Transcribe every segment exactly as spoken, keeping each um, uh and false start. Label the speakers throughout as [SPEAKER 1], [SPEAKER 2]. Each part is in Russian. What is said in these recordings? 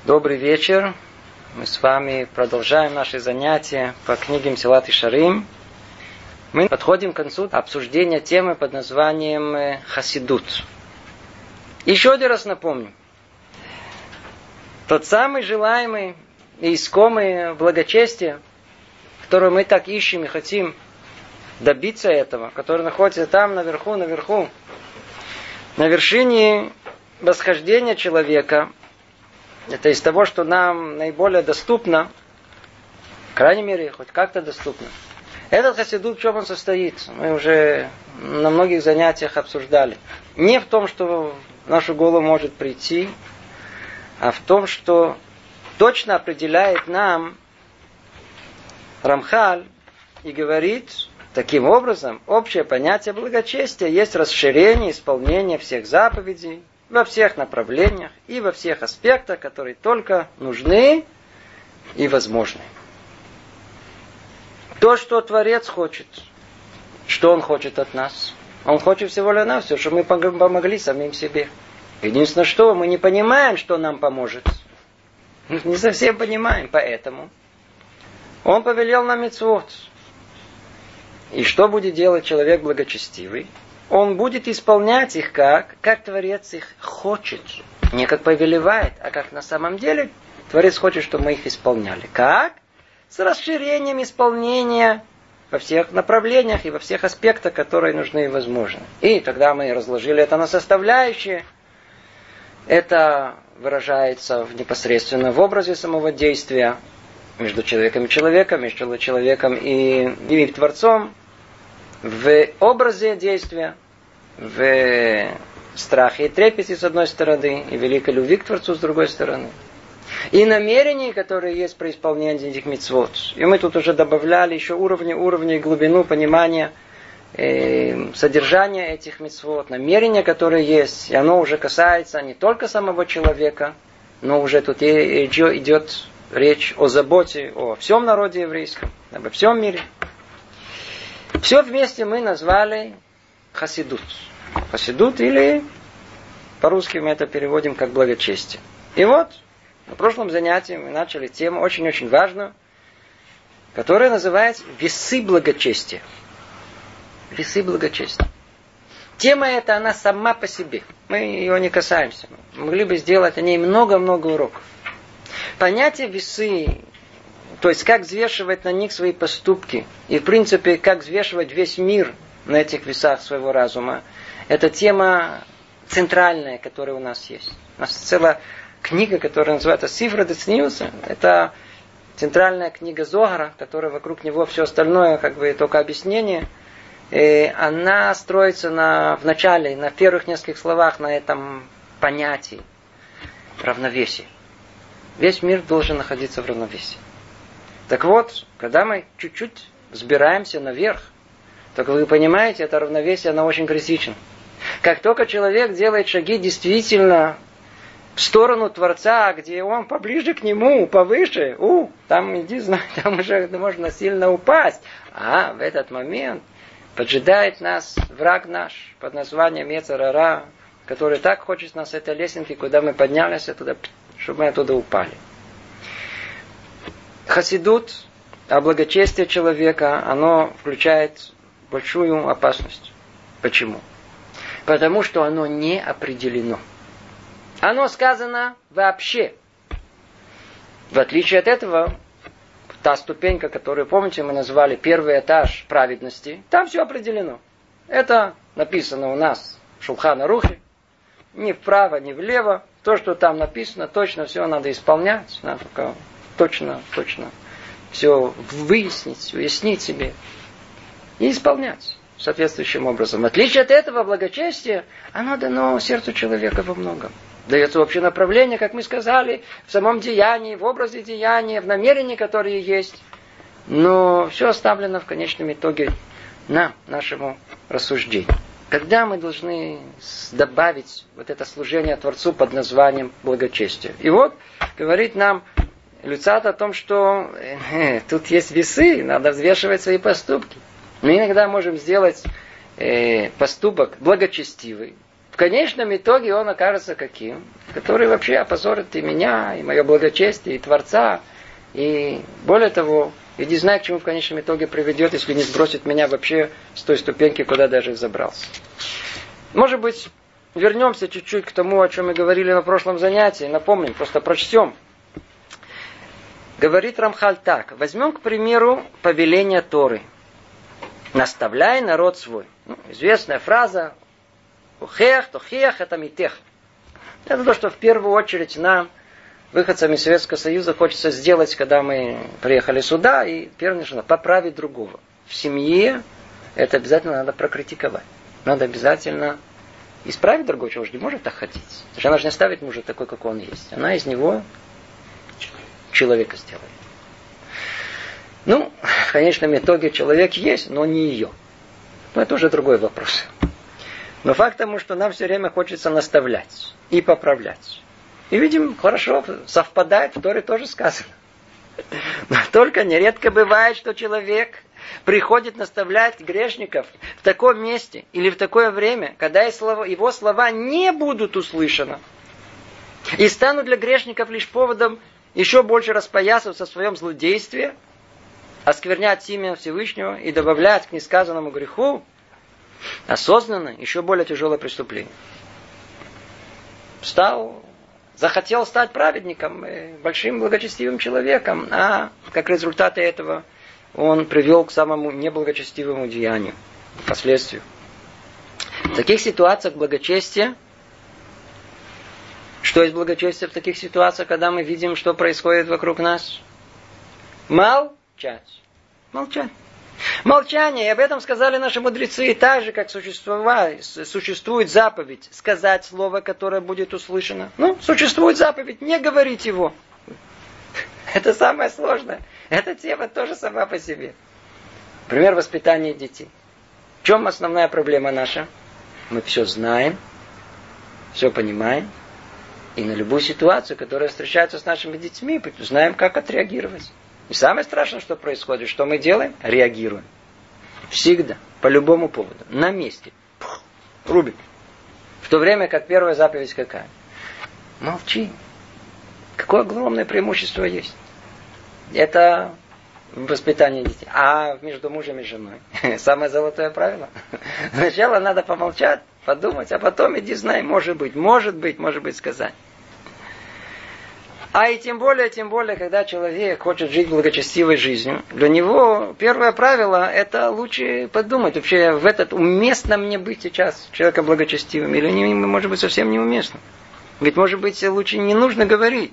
[SPEAKER 1] Добрый вечер. Мы с вами продолжаем наши занятия по книге Месилат Йешарим. Мы подходим к концу обсуждения темы под названием Хасидут. Еще один раз напомню. Тот самый желаемый и искомый благочестие, которое мы так ищем и хотим добиться этого, который находится там наверху, наверху, на вершине восхождения человека. Это из того, что нам наиболее доступно, по крайней мере, хоть как-то доступно. Этот хасидут, в чем он состоит, мы уже на многих занятиях обсуждали. Не в том, что в нашу голову может прийти, а в том, что точно определяет нам Рамхаль и говорит, таким образом, общее понятие благочестия есть расширение исполнения всех заповедей, во всех направлениях и во всех аспектах, которые только нужны и возможны. То, что Творец хочет, что Он хочет от нас. Он хочет всего лишь нас, все, чтобы мы помогли самим себе. Единственное, что мы не понимаем, что нам поможет. Не совсем понимаем, поэтому Он повелел нам мицвот. И что будет делать человек благочестивый? Он будет исполнять их как, как Творец их хочет. Не как повелевает, а как на самом деле Творец хочет, чтобы мы их исполняли. Как? С расширением исполнения во всех направлениях и во всех аспектах, которые нужны и возможны. И тогда мы разложили это на составляющие. Это выражается в, непосредственно в образе самого действия между человеком и человеком, между человеком и, и Творцом. В образе действия, в страхе и трепете с одной стороны, и великой любви к Творцу с другой стороны. И намерения, которые есть при исполнении этих мицвот. И мы тут уже добавляли еще уровни, уровни и глубину понимания э, содержания этих мицвот, намерения, которые есть. И оно уже касается не только самого человека, но уже тут идет речь о заботе о всем народе еврейском, обо всем мире. Все вместе мы назвали хасидут. Хасидут или по-русски мы это переводим как благочестие. И вот на прошлом занятии мы начали тему очень-очень важную, которая называется весы благочестия. Весы благочестия. Тема эта, она сама по себе. Мы ее не касаемся. Мы могли бы сделать о ней много-много уроков. Понятие весы, то есть как взвешивать на них свои поступки, и в принципе как взвешивать весь мир на этих весах своего разума, это тема центральная, которая у нас есть. У нас целая книга, которая называется Сифра Децниуса. Это центральная книга Зогара, которая вокруг него все остальное, как бы только объяснение. И она строится на, в начале, на первых нескольких словах на этом понятии равновесия. Весь мир должен находиться в равновесии. Так вот, когда мы чуть-чуть взбираемся наверх, так вы понимаете, это равновесие, оно очень критично. Как только человек делает шаги действительно в сторону Творца, где он поближе к Нему, повыше, у, там, иди, знай, там уже можно сильно упасть. А в этот момент поджидает нас враг наш под названием Йецер Гара, который так хочет нас с этой лесенки, куда мы поднялись, туда, чтобы мы оттуда упали. Хасидут, а благочестие человека, оно включает большую опасность. Почему? Потому что оно не определено. Оно сказано вообще. В отличие от этого, та ступенька, которую, помните, мы назвали первый этаж праведности, там все определено. Это написано у нас в Шулхан Арухе. Ни вправо, ни влево. То, что там написано, точно все надо исполнять. Надо только точно, точно все выяснить, уяснить себе и исполнять соответствующим образом. В отличие от этого, благочестие, оно дано сердцу человека во многом. Дается общее направление, как мы сказали, в самом деянии, в образе деяния, в намерении, которые есть. Но все оставлено в конечном итоге нам, нашему рассуждению. Когда мы должны добавить вот это служение Творцу под названием благочестие? И вот говорит нам Люцат о том, что э, тут есть весы, надо взвешивать свои поступки. Мы иногда можем сделать э, поступок благочестивый, в конечном итоге он окажется каким? Который вообще опозорит и меня, и мое благочестие, и Творца. И более того, я не знаю, к чему в конечном итоге приведет, если не сбросит меня вообще с той ступеньки, куда даже забрался. Может быть, вернемся чуть-чуть к тому, о чем мы говорили на прошлом занятии. Напомним, просто прочтем. Говорит Рамхаль так. Возьмем, к примеру, повеление Торы. Наставляй народ свой. Ну, известная фраза. Ухех, тохех, это митех. Это то, что в первую очередь нам, выходцам из Советского Союза, хочется сделать, когда мы приехали сюда, и первое, что поправить другого. В семье это обязательно надо прокритиковать. Надо обязательно исправить другого человека. Не может так ходить. Потому что она же не оставит мужа такой, как он есть. Она из него человека сделает. Ну, в конечном итоге человек есть, но не ее. Но это уже другой вопрос. Но факт тому, что нам все время хочется наставлять и поправлять. И видим, хорошо, совпадает, в Торе тоже сказано. Но только нередко бывает, что человек приходит наставлять грешников в таком месте или в такое время, когда его слова не будут услышаны. И станут для грешников лишь поводом еще больше распоясываться в своем злодействе, осквернять имя Всевышнего и добавлять к несказанному греху осознанно еще более тяжелое преступление. Стал, захотел стать праведником, большим благочестивым человеком, а как результат этого он привел к самому неблагочестивому деянию, последствию. В таких ситуациях благочестие, что есть благочестие в таких ситуациях, когда мы видим, что происходит вокруг нас? Молчать. Молчать. Молчание, и об этом сказали наши мудрецы, так же, как существует заповедь сказать слово, которое будет услышано. Ну, существует заповедь, не говорить его. Это самое сложное. Эта тема тоже сама по себе. Например, воспитание детей. В чем основная проблема наша? Мы все знаем, все понимаем, и на любую ситуацию, которая встречается с нашими детьми, знаем, как отреагировать. И самое страшное, что происходит, что мы делаем? Реагируем. Всегда, по любому поводу, на месте. Пух, рубим. В то время, как первая заповедь какая? Молчи. Какое огромное преимущество есть. Это воспитание детей. А между мужем и женой? Самое золотое правило. Сначала надо помолчать, подумать, а потом иди знай, может быть, может быть, может быть сказать. А и тем более, тем более, когда человек хочет жить благочестивой жизнью, для него первое правило, это лучше подумать, вообще в этот уместно мне быть сейчас человеком благочестивым, или не, может быть совсем неуместно. Ведь, может быть, лучше не нужно говорить.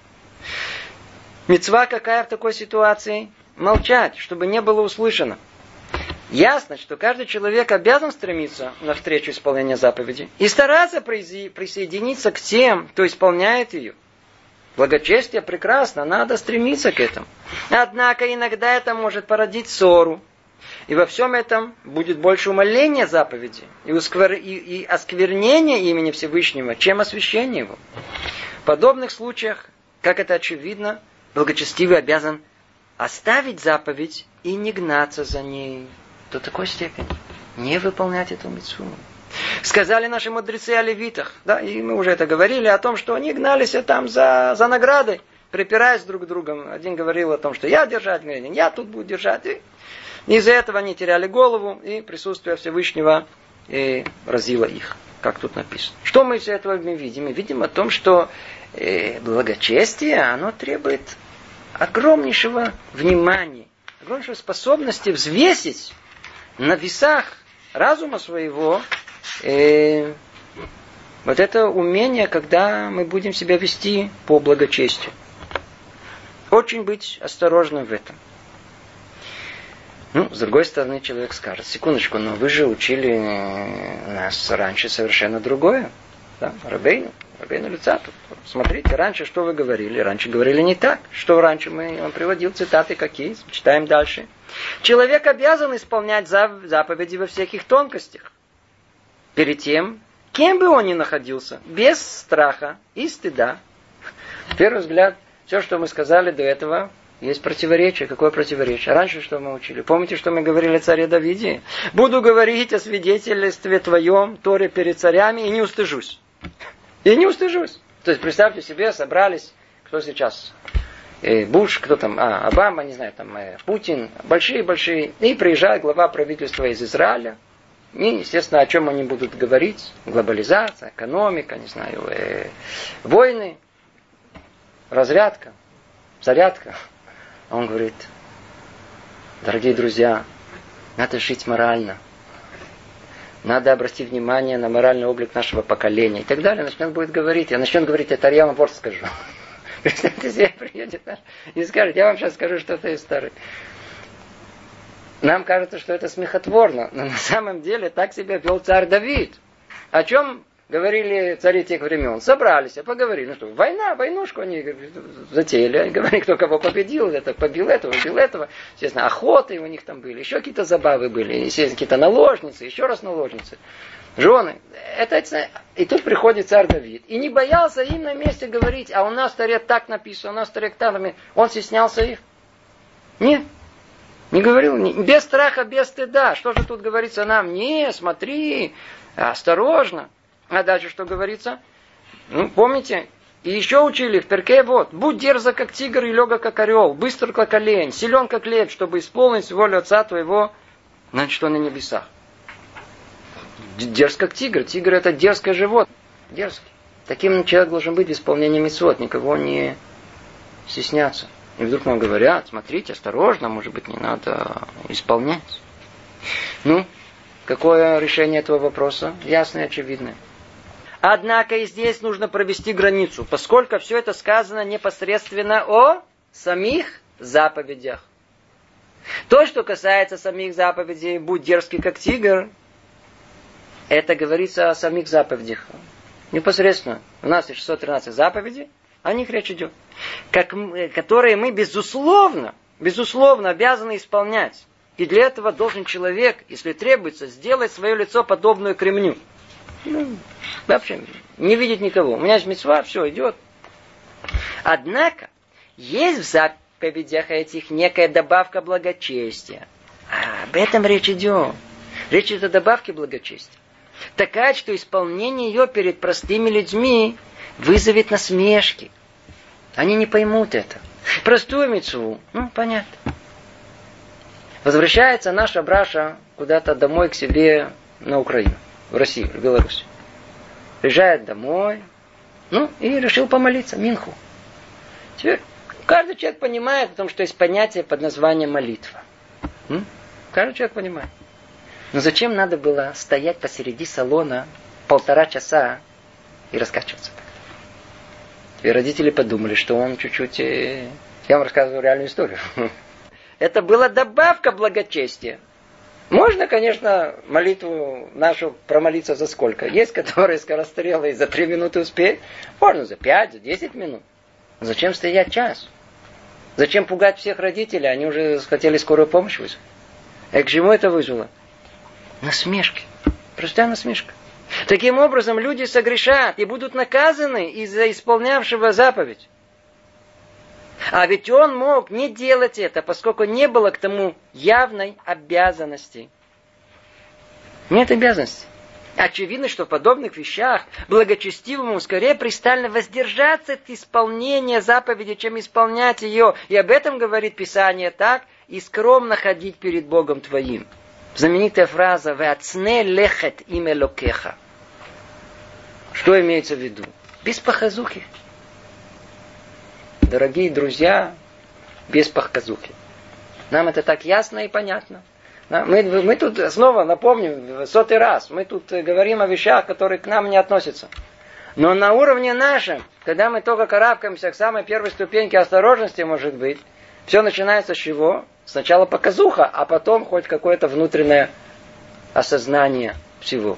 [SPEAKER 1] Мицва какая в такой ситуации? Молчать, чтобы не было услышано. Ясно, что каждый человек обязан стремиться навстречу исполнения заповеди и стараться присоединиться к тем, кто исполняет ее. Благочестие прекрасно, надо стремиться к этому. Однако иногда это может породить ссору. И во всем этом будет больше умаления заповеди и, усквер... и, и осквернения имени Всевышнего, чем освящение его. В подобных случаях, как это очевидно, благочестивый обязан оставить заповедь и не гнаться за ней до такой степени. Не выполнять эту мицву. Сказали наши мудрецы о левитах, да, и мы уже это говорили, о том, что они гнались там за, за наградой, припираясь друг к другу. Один говорил о том, что я держать, говорит, я тут буду держать. И из-за этого они теряли голову, и присутствие Всевышнего и разило их, как тут написано. Что мы из этого видим? Мы видим о том, что э, благочестие, оно требует огромнейшего внимания, огромнейшей способности взвесить на весах разума своего э, вот это умение, когда мы будем себя вести по благочестию. Очень быть осторожным в этом. Ну, с другой стороны, человек скажет, секундочку, но вы же учили нас раньше совершенно другое. Да? Рабейну, Рабейну Люцату. Смотрите, раньше что вы говорили? Раньше говорили не так. Что раньше мы, он приводил цитаты какие? Читаем дальше. Человек обязан исполнять заповеди во всяких тонкостях. Перед тем, кем бы он ни находился, без страха и стыда. На первый взгляд, все, что мы сказали до этого, Есть противоречие. Какое противоречие? Раньше что мы учили? Помните, что мы говорили о царе Давиде? Буду говорить о свидетельстве твоем, Торе перед царями, и не устыжусь. И не устыжусь. То есть, представьте себе, собрались, кто сейчас? Э, Буш, кто там? А, Обама, не знаю, там, э, Путин. Большие-большие. И приезжает глава правительства из Израиля. И, естественно, о чем они будут говорить? Глобализация, экономика, не знаю, э, войны, разрядка, зарядка. А он говорит, дорогие друзья, надо жить морально. Надо обратить внимание на моральный облик нашего поколения. И так далее. Начнет будет говорить. Я начнет говорить, это я вам вот скажу. Представьте себе, приедет и скажет, я вам сейчас скажу что-то из старых. Нам кажется, что это смехотворно. Но на самом деле так себя вел царь Давид. О чем говорили цари тех времен? Собрались, поговорили. Ну что, война, войнушку они затеяли. Они говорили, кто кого победил, это побил этого, побил этого. Естественно, охоты у них там были, еще какие-то забавы были, естественно, какие-то наложницы, еще раз наложницы. Жены. Это, и тут приходит царь Давид. И не боялся им на месте говорить, а у нас в Торе так написано, у нас в Торе так написано. Он стеснялся их? Нет. Не говорил, без страха, без стыда. Что же тут говорится нам? Не, смотри, осторожно. А дальше что говорится? Ну, помните? И еще учили в перке вот. Будь дерзок, как тигр, и легок, как орел. Быстр, как олень. Силен, как лев, чтобы исполнить волю Отца твоего, значит, что на небесах. Дерзк, как тигр. Тигр это дерзкое животное. Дерзкий. Таким человек должен быть в исполнении мицвот. Никого не стесняться. И вдруг нам говорят, смотрите, осторожно, может быть, не надо исполнять. Ну, какое решение этого вопроса? Ясное и очевидное. Однако и здесь нужно провести границу, поскольку все это сказано непосредственно о самих заповедях. То, что касается самих заповедей, будь дерзкий, как тигр, это говорится о самих заповедях. Непосредственно. У нас есть шестьсот тринадцать заповедей, о них речь идет. Как, которые мы, безусловно, безусловно обязаны исполнять. И для этого должен человек, если требуется, сделать свое лицо подобное кремню. Ну, вообще, не видеть никого. У меня есть мицва, все, идет. Однако, есть в заповедях этих некая добавка благочестия. А об этом речь идет. Речь идет о добавке благочестия. Такая, что исполнение ее перед простыми людьми вызовет насмешки. Они не поймут это. Простую мицву, ну, понятно. Возвращается наша браша куда-то домой к себе на Украину, в Россию, в Беларусь. Приезжает домой, ну, и решил помолиться, минху. Теперь каждый человек понимает, потому что есть понятие под названием молитва. М? Каждый человек понимает. Но зачем надо было стоять посреди салона полтора часа и раскачиваться? И родители подумали, что он чуть-чуть... Я вам рассказываю реальную историю. Это была добавка благочестия. Можно, конечно, молитву нашу промолиться за сколько? Есть, которые скорострелы за три минуты успеют. Можно за пять, за десять минут. Зачем стоять час? Зачем пугать всех родителей? Они уже хотели скорую помощь вызвать. И к чему это вызвало? Насмешки. Простая насмешка. Таким образом, люди согрешат и будут наказаны из-за исполнявшего заповедь. А ведь он мог не делать это, поскольку не было к тому явной обязанности. Нет обязанности. Очевидно, что в подобных вещах благочестивому скорее пристально воздержаться от исполнения заповеди, чем исполнять ее. И об этом говорит Писание так: и скромно ходить перед Богом твоим. Знаменитая фраза «Веацне лехет имя локеха». Что имеется в виду? Без похазухи. Дорогие друзья, без похазухи. Нам это так ясно и понятно. Мы, мы тут снова напомним в сотый раз. Мы тут говорим о вещах, которые к нам не относятся. Но на уровне нашем, когда мы только карабкаемся к самой первой ступеньке осторожности, может быть, все начинается с чего? Сначала показуха, а потом хоть какое-то внутреннее осознание всего.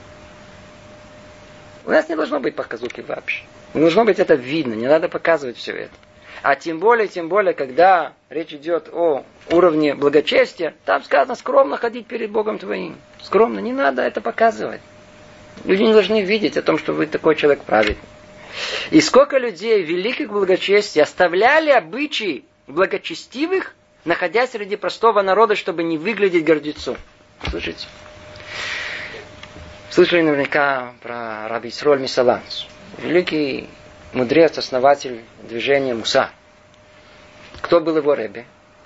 [SPEAKER 1] У нас не должно быть показухи вообще. Не должно быть это видно, не надо показывать все это. А тем более, тем более, когда речь идет о уровне благочестия, там сказано скромно ходить перед Богом твоим. Скромно, не надо это показывать. Люди не должны видеть о том, что вы такой человек праведный. И сколько людей великих благочестий оставляли обычаи благочестивых, находясь среди простого народа, чтобы не выглядеть гордецом. Слушайте. Слышали наверняка про Раби Исроэль Мисаланц. Великий мудрец, основатель движения Мусар. Кто был его ребе?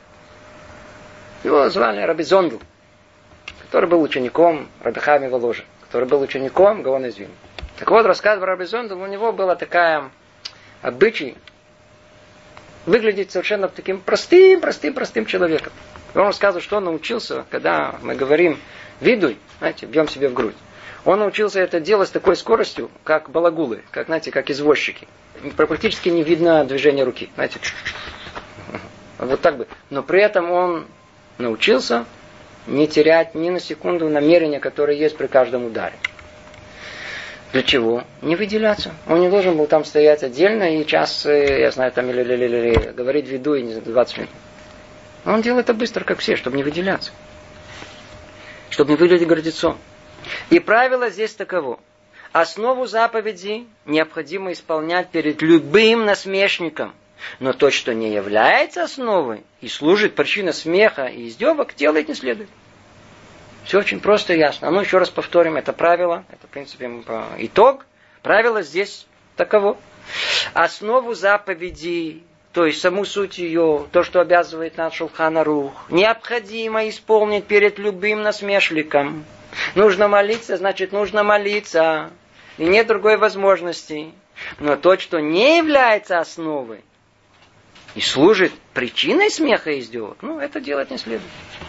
[SPEAKER 1] Его звали Раби Зондл, который был учеником Раби Хайма Воложи, который был учеником Гаона из Вильна. Так вот, рассказывая Раби Зондл, у него была такая обычай выглядеть совершенно таким простым, простым, простым человеком. И он рассказывает, что он научился, когда мы говорим «видуй», знаете, бьем себе в грудь. Он научился это делать с такой скоростью, как балагулы, как, знаете, как извозчики. Практически не видно движения руки. Знаете, вот так бы. Но при этом он научился не терять ни на секунду намерения, которое есть при каждом ударе. Для чего? Не выделяться. Он не должен был там стоять отдельно и час, я знаю, там или, или, или, или говорить виду и не за двадцать минут. Он делает это быстро, как все, чтобы не выделяться. Чтобы не выглядеть гордецом. И правило здесь таково. Основу заповеди необходимо исполнять перед любым насмешником. Но то, что не является основой и служит причиной смеха и издевок, делать не следует. Все очень просто и ясно. А ну еще раз повторим это правило. Это, в принципе, итог. Правило здесь таково. Основу заповеди, то есть саму суть ее, то, что обязывает нас Шулхан Арух, необходимо исполнить перед любым насмешником. Нужно молиться, значит, нужно молиться. И нет другой возможности. Но то, что не является основой и служит причиной смеха и издевок, ну, это делать не следует.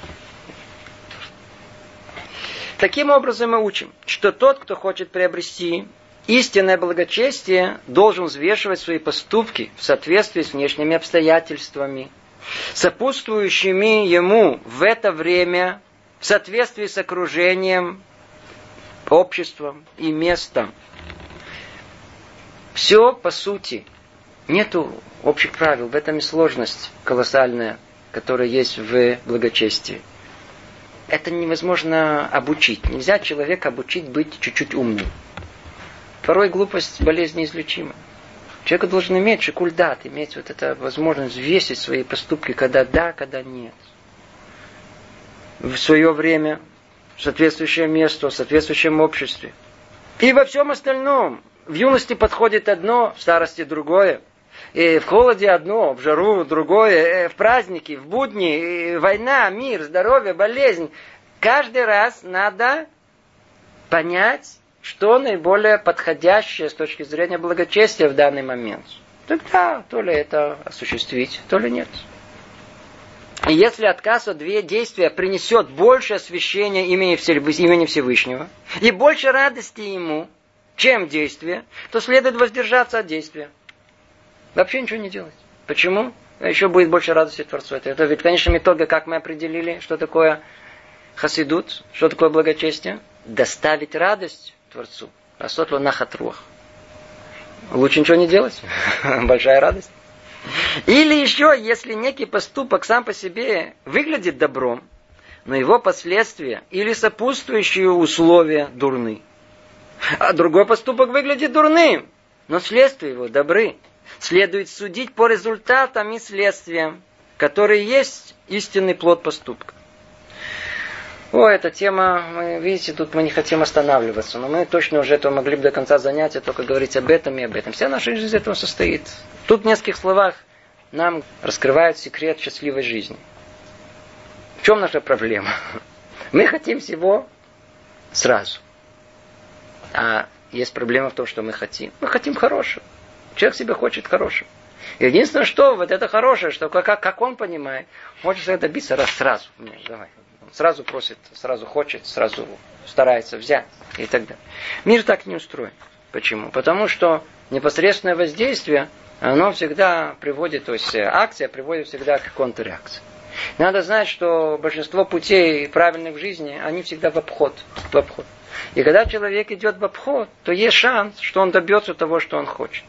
[SPEAKER 1] Таким образом мы учим, что тот, кто хочет приобрести истинное благочестие, должен взвешивать свои поступки в соответствии с внешними обстоятельствами, сопутствующими ему в это время, в соответствии с окружением, обществом и местом. Все по сути. Нету общих правил. В этом и сложность колоссальная, которая есть в благочестии. Это невозможно обучить. Нельзя человека обучить быть чуть-чуть умным. Порой глупость болезнь неизлечима. Человек должен иметь шикульдат, иметь вот эту возможность взвесить свои поступки, когда да, когда нет. В свое время, в соответствующее место, в соответствующем обществе. И во всем остальном. В юности подходит одно, в старости другое. И в холоде одно, в жару другое, в праздники, в будни, война, мир, здоровье, болезнь. Каждый раз надо понять, что наиболее подходящее с точки зрения благочестия в данный момент. Тогда то ли это осуществить, то ли нет. И если отказ от две действия принесет больше освящения имени Всевышнего и больше радости ему, чем действие, то следует воздержаться от действия. Вообще ничего не делать. Почему? Еще будет больше радости Творцу. Это, это ведь в конечном итоге, как мы определили, что такое хасидут, что такое благочестие? Доставить радость Творцу. Асотлу нахатрух. Лучше ничего не делать. Большая радость. Или еще, если некий поступок сам по себе выглядит добром, но его последствия или сопутствующие условия дурны. А другой поступок выглядит дурным, но следствия его добры. Следует судить по результатам и следствиям, которые есть истинный плод поступка. О, эта тема, мы, видите, тут мы не хотим останавливаться, но мы точно уже этого могли бы до конца занятия только говорить об этом и об этом. Вся наша жизнь из этого состоит. Тут в нескольких словах нам раскрывают секрет счастливой жизни. В чем наша проблема? Мы хотим всего сразу. А есть проблема в том, что мы хотим. Мы хотим хорошего. Человек себе хочет хорошего. Единственное, что вот это хорошее, что как, как он понимает, хочет себя добиться раз сразу. Нет, давай. Сразу просит, сразу хочет, сразу старается взять и так далее. Мир так не устроен. Почему? Потому что непосредственное воздействие, оно всегда приводит, то есть акция приводит всегда к контрреакции. Надо знать, что большинство путей правильных в жизни, они всегда в обход. В обход. И когда человек идет в обход, то есть шанс, что он добьется того, что он хочет.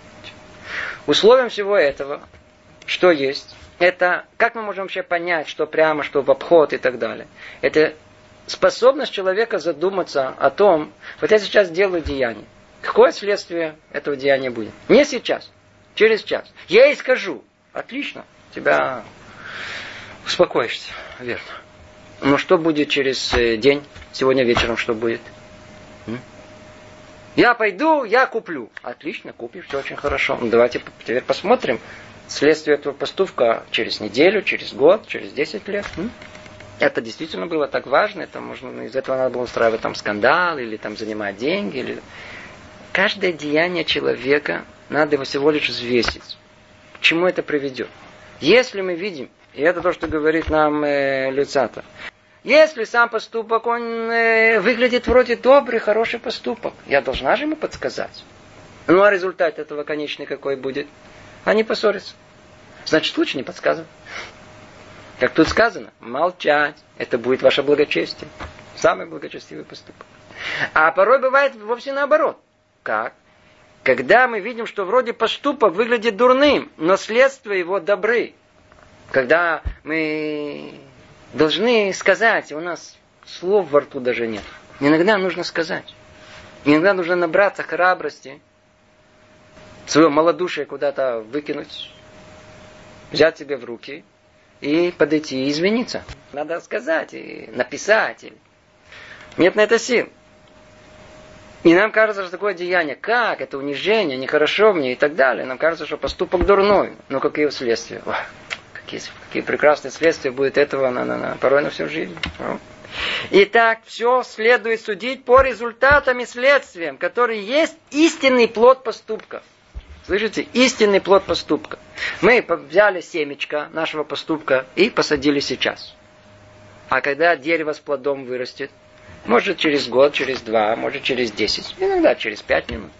[SPEAKER 1] Условием всего этого, что есть, это, как мы можем вообще понять, что прямо, что в обход и так далее. Это способность человека задуматься о том, вот я сейчас делаю деяние. Какое следствие этого деяния будет? Не сейчас, через час. Я и скажу. Отлично. тебя успокоишься, верно. Но что будет через день? Сегодня вечером что будет? М? Я пойду, я куплю. Отлично, купишь, все очень хорошо. Ну, давайте теперь посмотрим следствие этого поступка через неделю, через год, через десять лет. М? Это действительно было так важно, это можно, из этого надо было устраивать там скандал, или там занимать деньги. Или... Каждое деяние человека надо его всего лишь взвесить. К чему это приведет? Если мы видим, и это то, что говорит нам э, Люцата, если сам поступок, он э, выглядит вроде добрый, хороший поступок, я должна же ему подсказать. Ну а результат этого конечный какой будет? Они поссорятся. Значит, лучше не подсказывать. Как тут сказано, молчать. Это будет ваше благочестие. Самый благочестивый поступок. А порой бывает вовсе наоборот. Как? Когда мы видим, что вроде поступок выглядит дурным, но следствия его добры. Когда мы должны сказать, у нас слов во рту даже нет. Иногда нужно сказать. Иногда нужно набраться храбрости, свое малодушие куда-то выкинуть, взять себе в руки и подойти и извиниться. Надо сказать, и написать. И... Нет на это сил. И нам кажется, что такое деяние, как, это унижение, нехорошо мне и так далее. Нам кажется, что поступок дурной. Но какие следствия? О, какие, какие прекрасные следствия будет этого на, на, на, порой на всю жизнь. О. Итак, все следует судить по результатам и следствиям, которые есть истинный плод поступка. Слышите? Истинный плод поступка. Мы взяли семечко нашего поступка и посадили сейчас. А когда дерево с плодом вырастет, может через год, через два, может через десять, иногда через пять минут.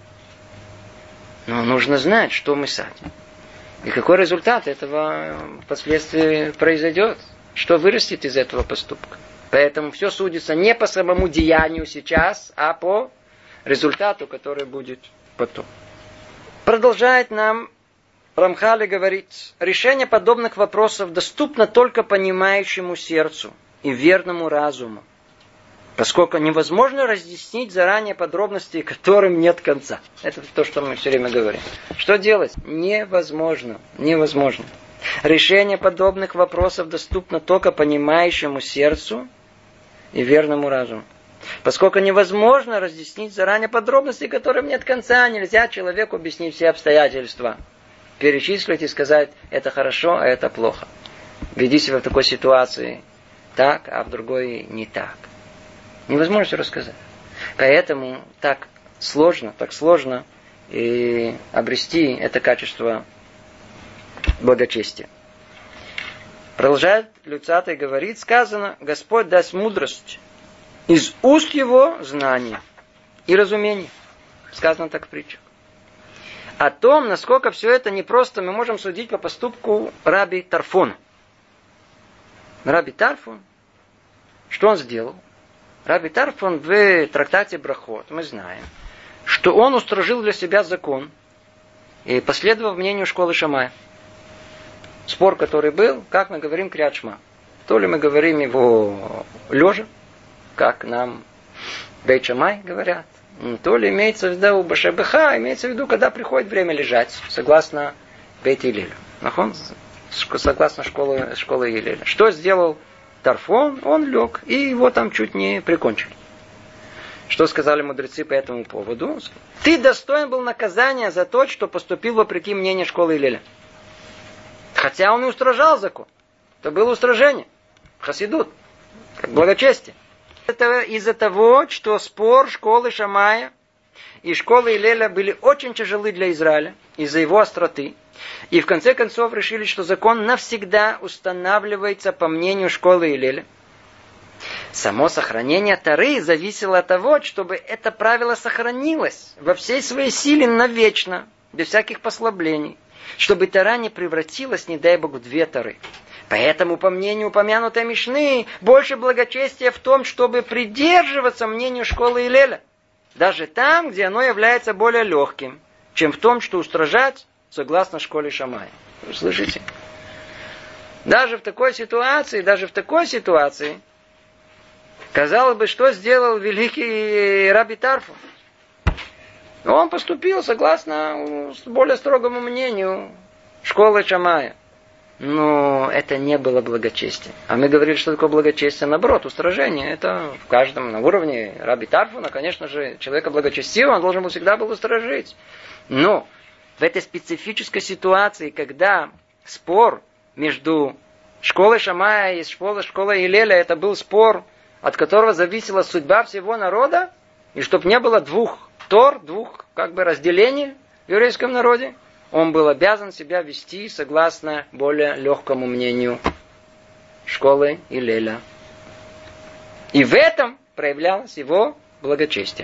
[SPEAKER 1] Но нужно знать, что мы садим. И какой результат этого впоследствии произойдет. Что вырастет из этого поступка. Поэтому все судится не по самому деянию сейчас, а по результату, который будет потом. Продолжает нам Рамхаль говорить, решение подобных вопросов доступно только понимающему сердцу и верному разуму, поскольку невозможно разъяснить заранее подробности, которым нет конца. Это то, что мы все время говорим. Что делать? Невозможно. Невозможно. Решение подобных вопросов доступно только понимающему сердцу и верному разуму. Поскольку невозможно разъяснить заранее подробности, которым нет конца, нельзя человеку объяснить все обстоятельства. Перечислить и сказать, это хорошо, а это плохо. Веди себя в такой ситуации так, а в другой не так. Невозможно все рассказать. Поэтому так сложно, так сложно и обрести это качество благочестия. Продолжает Люцата и говорит, сказано, Господь даст мудрость. Из уст его знание и разумение. Сказано так в притчах. О том, насколько все это непросто, мы можем судить по поступку раби Тарфона. Раби Тарфон, что он сделал? Раби Тарфон в трактате Брахот, мы знаем, что он устражил для себя закон и последовал мнению школы Шамая. Спор, который был, как мы говорим Криат Шма. То ли мы говорим его лежа, как нам Бейт Шамай говорят, то ли имеется в виду Башебеха, имеется в виду, когда приходит время лежать, согласно Бейт Илелю. Согласно школе, школе Илеля. Что сделал Тарфон? Он лег, и его там чуть не прикончили. Что сказали мудрецы по этому поводу? Ты достоин был наказания за то, что поступил вопреки мнению школы Илеля. Хотя он и устражал закон. Это было устражение. Хасидут. Как благочестие. Это из-за того, что спор школы Шамая и школы Илеля были очень тяжелы для Израиля, из-за его остроты. И в конце концов решили, что закон навсегда устанавливается по мнению школы Илеля. Само сохранение Торы зависело от того, чтобы это правило сохранилось во всей своей силе навечно, без всяких послаблений. Чтобы Тора не превратилась, не дай Бог, в две Торы. Поэтому, по мнению упомянутой Мишны, больше благочестия в том, чтобы придерживаться мнению школы Илеля. Даже там, где оно является более легким, чем в том, что устражать согласно школе Шамая. Вы слышите? Даже в такой ситуации, даже в такой ситуации, казалось бы, что сделал великий Раби Тарфон? Он поступил согласно более строгому мнению школы Шамая. но это не было благочестие. А мы говорили, что такое благочестие, наоборот, устражение. Это в каждом на уровне Раби Тарфуна, конечно же, человека благочестивого, он должен был всегда был устражить. Но в этой специфической ситуации, когда спор между школой Шамая и школой, школой Илеля, это был спор, от которого зависела судьба всего народа, и чтобы не было двух тор, двух как бы разделений в еврейском народе, он был обязан себя вести согласно более легкому мнению школы Илеля. И в этом проявлялось его благочестие.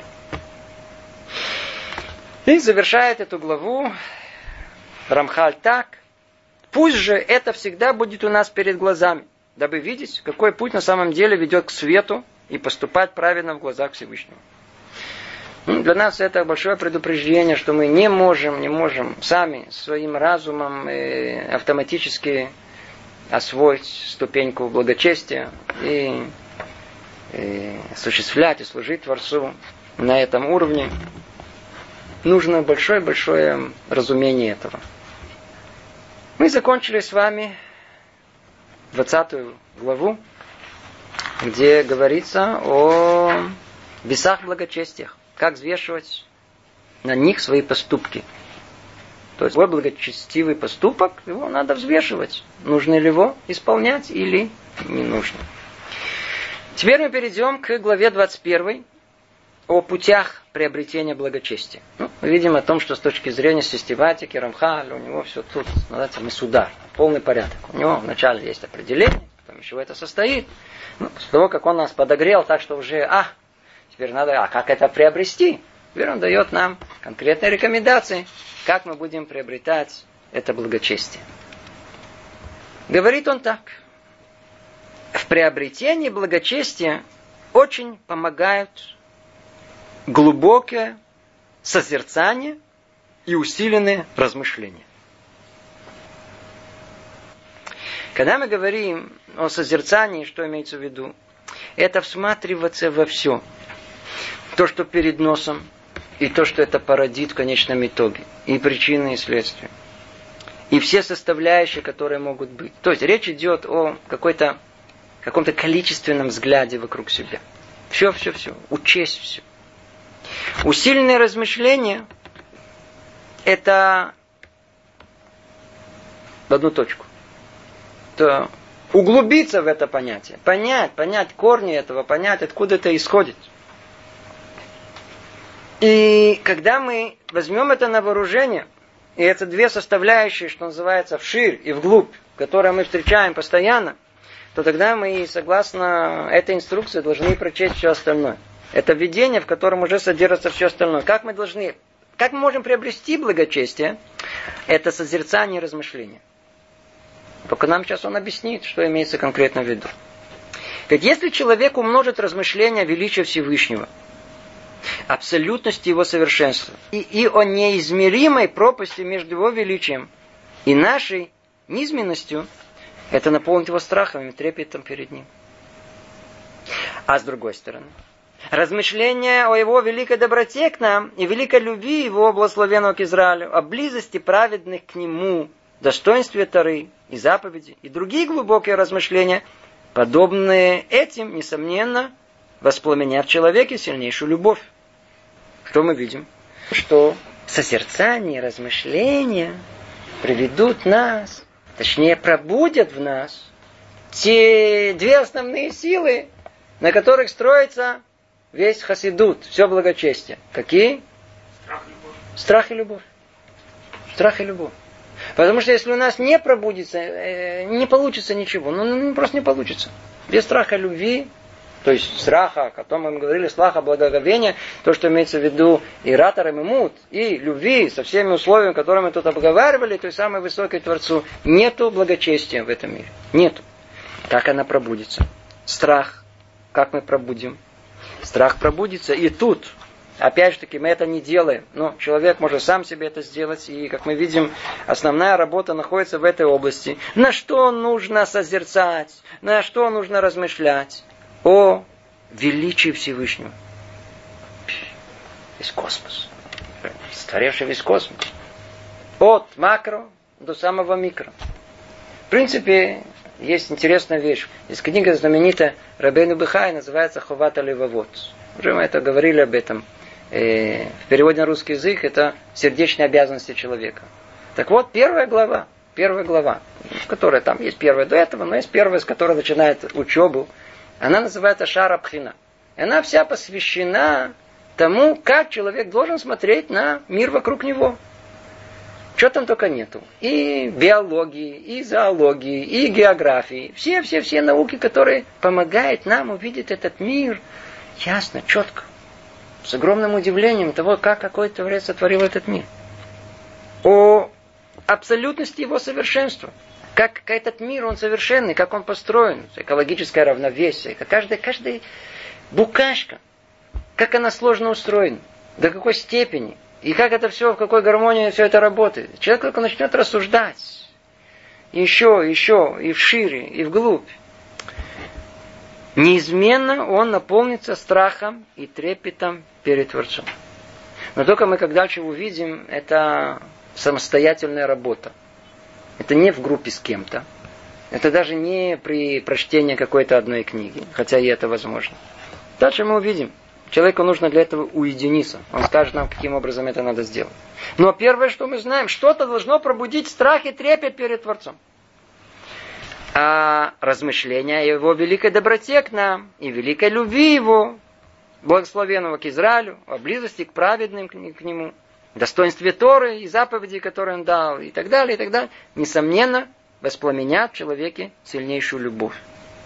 [SPEAKER 1] И завершает эту главу Рамхаль так: пусть же это всегда будет у нас перед глазами, дабы видеть, какой путь на самом деле ведет к свету и поступать правильно в глазах Всевышнего. Для нас это большое предупреждение, что мы не можем, не можем сами своим разумом автоматически освоить ступеньку благочестия и, и осуществлять и служить Творцу на этом уровне. Нужно большое-большое разумение этого. Мы закончили с вами двадцатую главу, где говорится о весах благочестиях. Как взвешивать на них свои поступки. То есть, свой благочестивый поступок, его надо взвешивать. Нужно ли его исполнять или не нужно. Теперь мы перейдем к главе двадцать первой о путях приобретения благочестия. Ну, мы видим о том, что с точки зрения систематики Рамхаль, у него все тут, называется, месудар, полный порядок. У него вначале есть определение, потом из чего это состоит. Ну, после того, как он нас подогрел, так что уже, а, теперь надо, а как это приобрести? Теперь он дает нам конкретные рекомендации, как мы будем приобретать это благочестие. Говорит он так. В приобретении благочестия очень помогают глубокое созерцание и усиленные размышления. Когда мы говорим о созерцании, что имеется в виду? Это всматриваться во все. То, что перед носом, и то, что это породит в конечном итоге. И причины, и следствия. И все составляющие, которые могут быть. То есть речь идет о какой-то, каком-то количественном взгляде вокруг себя. Все, все, все. Учесть все. Усиленное размышление – это в одну точку. То углубиться в это понятие. Понять, понять корни этого, понять, откуда это исходит. И когда мы возьмем это на вооружение, и это две составляющие, что называется, вширь и вглубь, которые мы встречаем постоянно, то тогда мы, согласно этой инструкции, должны прочесть все остальное. Это видение, в котором уже содержится все остальное. Как мы должны, как мы можем приобрести благочестие? Это созерцание и размышление. Только нам сейчас он объяснит, что имеется конкретно в виду. Ведь если человек умножит размышления о величии Всевышнего, абсолютности его совершенства и, и о неизмеримой пропасти между его величием и нашей низменностью, это наполнит его страхом и трепетом перед ним. А с другой стороны, размышления о его великой доброте к нам и великой любви его благословенного к Израилю, о близости праведных к нему, достоинстве Торы и заповеди, и другие глубокие размышления, подобные этим, несомненно, воспламенят в человеке сильнейшую любовь. Что мы видим? Что созерцание, размышления приведут нас, точнее пробудят в нас те две основные силы, на которых строится весь хасидут, все благочестие. Какие? Страх и любовь. Страх и любовь. Потому что если у нас не пробудится, не получится ничего. Ну, просто не получится. Без страха любви, то есть страха, о котором мы говорили, страха благоговения, то, что имеется в виду и ратор, и мемут, и любви, со всеми условиями, которые мы тут обговаривали, той самой высокой Творцу, нету благочестия в этом мире. Нету. Как она пробудится? Страх. Как мы пробудим? Страх пробудится и тут. Опять же таки, мы это не делаем. Но человек может сам себе это сделать. И, как мы видим, основная работа находится в этой области. На что нужно созерцать? На что нужно размышлять? О величии Всевышнего. Весь космос. Створивший весь космос. От макро до самого микро. В принципе, есть интересная вещь. Есть книга знаменитая Рабейну Бехай, называется «Ховат алевавот». Уже мы это говорили об этом. В переводе на русский язык это сердечные обязанности человека. Так вот, первая глава, первая глава, в которой там есть первая до этого, но есть первая, с которой начинает учебу, она называется Шара Бхина. И она вся посвящена тому, как человек должен смотреть на мир вокруг него. Чего там только нету. И биологии, и зоологии, и географии. Все-все-все науки, которые помогают нам увидеть этот мир ясно, четко. С огромным удивлением того, как какой-то Творец сотворил этот мир. О абсолютности его совершенства. Как этот мир, он совершенный, как он построен. Экологическое равновесие. Как каждая, каждая букашка. Как она сложно устроена. До какой степени. И как это все, в какой гармонии все это работает. Человек только начнет рассуждать. Еще, еще, и вшире, и вглубь. Неизменно он наполнится страхом и трепетом перед Творцом. Но только мы, как дальше увидим, это самостоятельная работа. Это не в группе с кем-то. Это даже не при прочтении какой-то одной книги. Хотя и это возможно. Дальше мы увидим. Человеку нужно для этого уединиться. Он скажет нам, каким образом это надо сделать. Но первое, что мы знаем, что-то должно пробудить страх и трепет перед Творцом. А размышления о его великой доброте к нам и великой любви его, благословенного к Израилю, о близости к праведным к нему, достоинстве Торы и заповедей, которые он дал, и так далее, и так далее, несомненно, воспламенят в человеке сильнейшую любовь.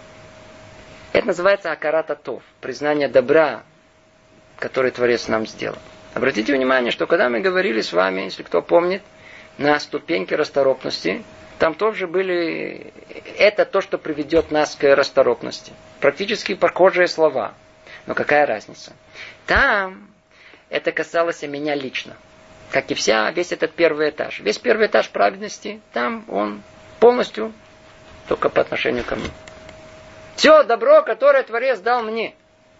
[SPEAKER 1] Это называется акарат атов, признание добра, который Творец нам сделал. Обратите внимание, что когда мы говорили с вами, если кто помнит, на ступеньке расторопности, там тоже были... Это то, что приведет нас к расторопности. Практически похожие слова. Но какая разница? Там это касалось меня лично. Как и вся, весь этот первый этаж. Весь первый этаж праведности, там он полностью только по отношению ко мне. Все добро, которое Творец дал мне.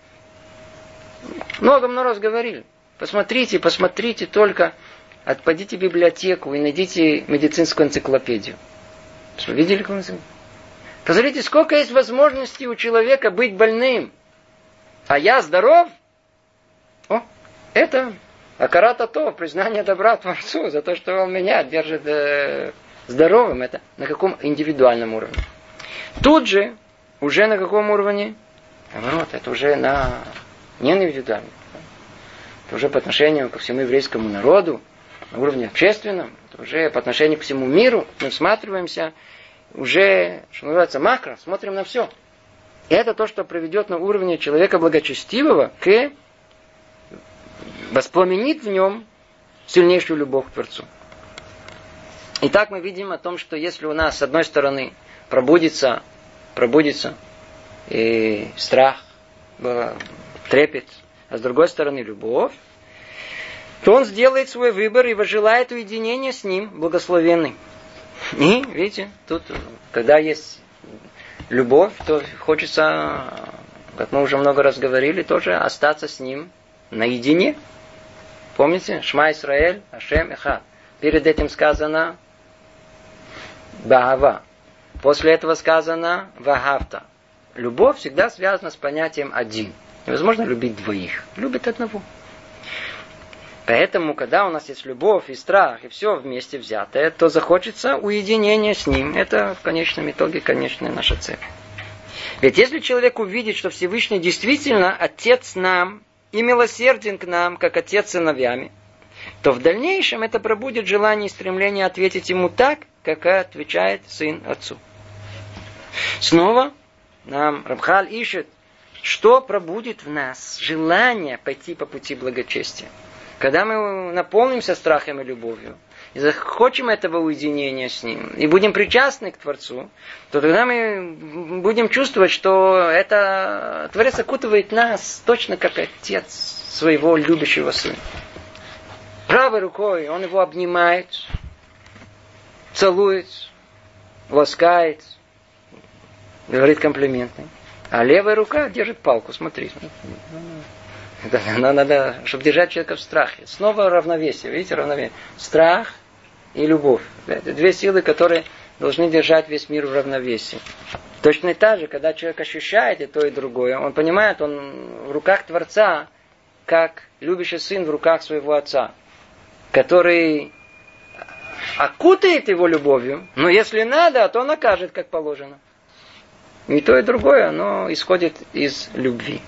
[SPEAKER 1] Много-много раз говорили. Посмотрите, посмотрите только... Отпадите в библиотеку и найдите медицинскую энциклопедию. Что, видели какую энциклопедию? Посмотрите, сколько есть возможностей у человека быть больным. А я здоров? О, это акарат атов, признание добра Творцу за то, что он меня держит э, здоровым. Это на каком индивидуальном уровне. Тут же, уже на каком уровне? Наоборот, это уже на не на индивидуальном. Это уже по отношению ко всему еврейскому народу. На уровне общественном, уже по отношению к всему миру, мы всматриваемся уже, что называется, макро, смотрим на все. И это то, что приведет на уровне человека благочестивого к воспламенит в нем сильнейшую любовь к Творцу. Итак, мы видим о том, что если у нас с одной стороны пробудится, пробудится и страх, трепет, а с другой стороны любовь, то он сделает свой выбор и возжелает уединения с ним, благословенный. И, видите, тут, когда есть любовь, то хочется, как мы уже много раз говорили, тоже остаться с ним наедине. Помните? Шма Исраэль, Ашем Эхад. Перед этим сказано Баава. После этого сказано Вахавта. Любовь всегда связана с понятием один. Невозможно любить двоих. Любит одного. Поэтому, когда у нас есть любовь и страх, и все вместе взятое, то захочется уединения с ним. Это в конечном итоге конечная наша цель. Ведь если человек увидит, что Всевышний действительно Отец нам и милосерден к нам, как Отец с сыновьями, то в дальнейшем это пробудит желание и стремление ответить ему так, как отвечает сын Отцу. Снова нам Рамхаль ищет, что пробудит в нас желание пойти по пути благочестия. Когда мы наполнимся страхом и любовью, и захочем этого уединения с Ним, и будем причастны к Творцу, то тогда мы будем чувствовать, что это Творец окутывает нас точно как Отец своего любящего Сына. Правой рукой Он его обнимает, целует, ласкает, говорит комплименты. А левая рука держит палку, смотри. Надо, надо, чтобы держать человека в страхе. Снова равновесие. Видите, равновесие. Страх и любовь. Это две силы, которые должны держать весь мир в равновесии. Точно так же, когда человек ощущает и то, и другое, он понимает, он в руках Творца, как любящий сын в руках своего отца, который окутает его любовью, но если надо, то накажет, как положено. И то, и другое, оно исходит из любви.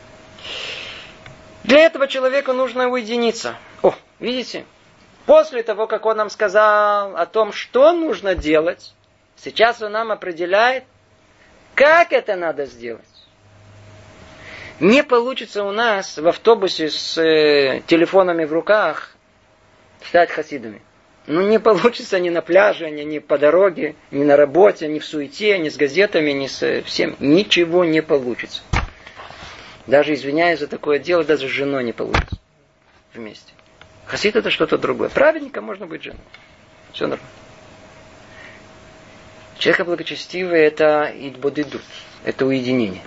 [SPEAKER 1] Для этого человеку нужно уединиться. О, видите? После того, как он нам сказал о том, что нужно делать, сейчас он нам определяет, как это надо сделать. Не получится у нас в автобусе с э, телефонами в руках стать хасидами. Ну, не получится ни на пляже, ни, ни по дороге, ни на работе, ни в суете, ни с газетами, ни с всем. Ничего не получится. Даже, извиняюсь за такое дело, даже с женой не получится вместе. Хасид это что-то другое. Праведником можно быть женой. Все нормально. Человек благочестивый это идбодидут, это уединение.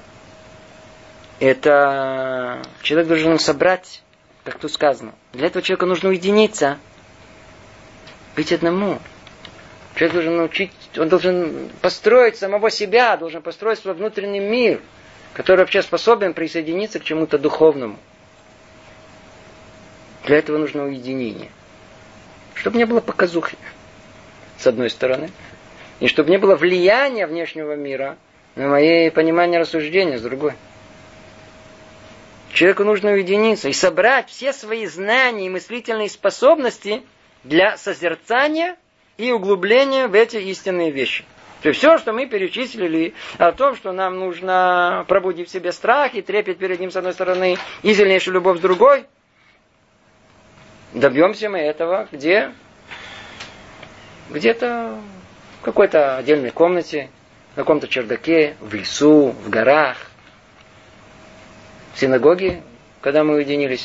[SPEAKER 1] Это человек должен собрать, как тут сказано. Для этого человеку нужно уединиться. Быть одному. Человек должен научить, он должен построить самого себя, должен построить свой внутренний мир, который вообще способен присоединиться к чему-то духовному. Для этого нужно уединение. Чтобы не было показухи, с одной стороны, и чтобы не было влияния внешнего мира на мое понимание рассуждения, с другой. Человеку нужно уединиться и собрать все свои знания и мыслительные способности для созерцания и углубления в эти истинные вещи. То есть все, что мы перечислили о том, что нам нужно пробудить в себе страх и трепет перед ним с одной стороны, и сильнейшую любовь с другой, добьемся мы этого где? Где-то в какой-то отдельной комнате, в каком-то чердаке, в лесу, в горах, в синагоге, когда мы уединились.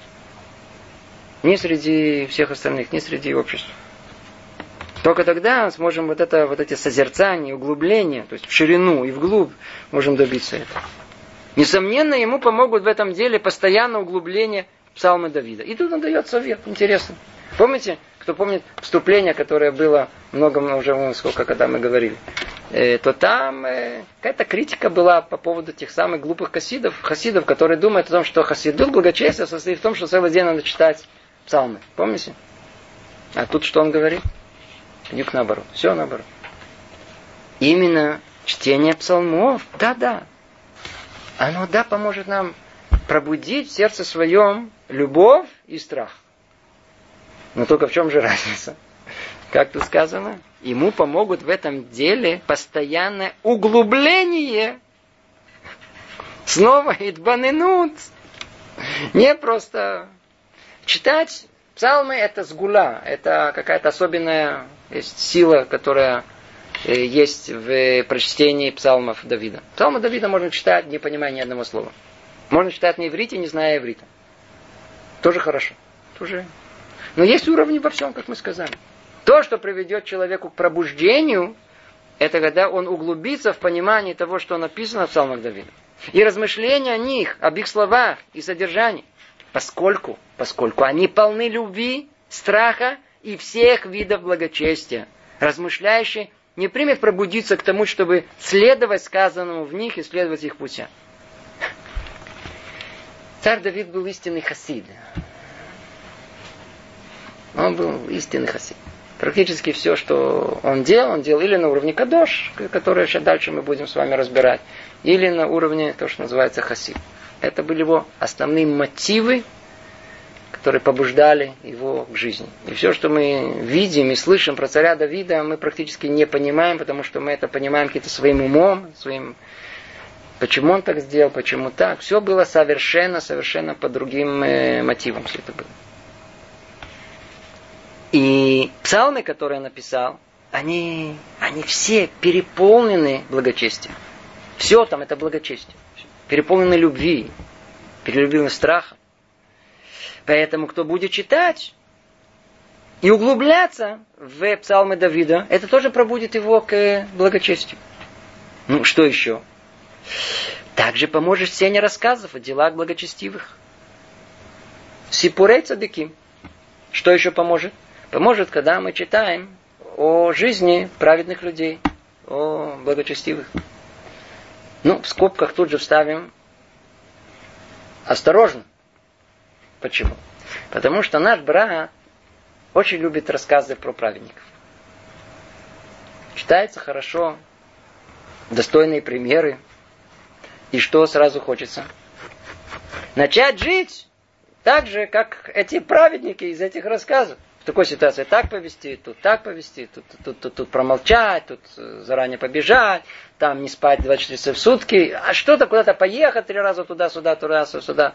[SPEAKER 1] Не среди всех остальных, не среди общества. Только тогда сможем вот, это, вот эти созерцания, углубления, то есть в ширину и вглубь, можем добиться этого. Несомненно, ему помогут в этом деле постоянное углубление псалмы Давида. И тут он дает совет, интересно. Помните, кто помнит вступление, которое было много уже, сколько, когда мы говорили, э, то там э, какая-то критика была по поводу тех самых глупых хасидов, хасидов, которые думают о том, что хасидут благочестие состоит в том, что целый день надо читать псалмы. Помните? А тут что он говорит? Идет наоборот. Все наоборот. Именно чтение псалмов, да-да, оно, да, поможет нам пробудить в сердце своем любовь и страх. Но только в чем же разница? Как тут сказано? Ему помогут в этом деле постоянное углубление. Снова идбаненут. Не просто читать псалмы, это сгула, это какая-то особенная есть сила, которая есть в прочтении псалмов Давида. Псалмы Давида можно читать, не понимая ни одного слова. Можно читать на иврите, не зная иврита. Тоже хорошо. Тоже. Но есть уровни во всем, как мы сказали. То, что приведет человеку к пробуждению, это когда он углубится в понимании того, что написано в псалмах Давида. И размышления о них, об их словах и содержании. Поскольку, поскольку они полны любви, страха и всех видов благочестия. Размышляющий не примет пробудиться к тому, чтобы следовать сказанному в них и следовать их путям. Царь Давид был истинный хасид. Он был истинный хасид. Практически все, что он делал, он делал или на уровне кадош, который еще дальше мы будем с вами разбирать, или на уровне то, что называется хасид. Это были его основные мотивы, которые побуждали его к жизни. И все, что мы видим и слышим про царя Давида, мы практически не понимаем, потому что мы это понимаем каким-то своим умом, своим... Почему он так сделал, почему так. Все было совершенно, совершенно по другим э, мотивам. Все это было. И псалмы, которые он написал, они, они все переполнены благочестием. Все там это благочестие. Переполнены любви, переполнены страхом. Поэтому, кто будет читать и углубляться в псалмы Давида, это тоже пробудит его к благочестию. Ну, что еще? Также поможет чтение рассказов о делах благочестивых. Сипурей цадыким. Что еще поможет? Поможет, когда мы читаем о жизни праведных людей, о благочестивых. Ну, в скобках тут же вставим осторожно. Почему? Потому что наш брат очень любит рассказы про праведников. Читается хорошо, достойные примеры. И что сразу хочется? Начать жить так же, как эти праведники из этих рассказов. В такой ситуации так повести, тут так повести, тут, тут, тут, тут промолчать, тут заранее побежать, там не спать двадцать четыре часа в сутки, а что-то куда-то поехать три раза туда-сюда, туда-сюда.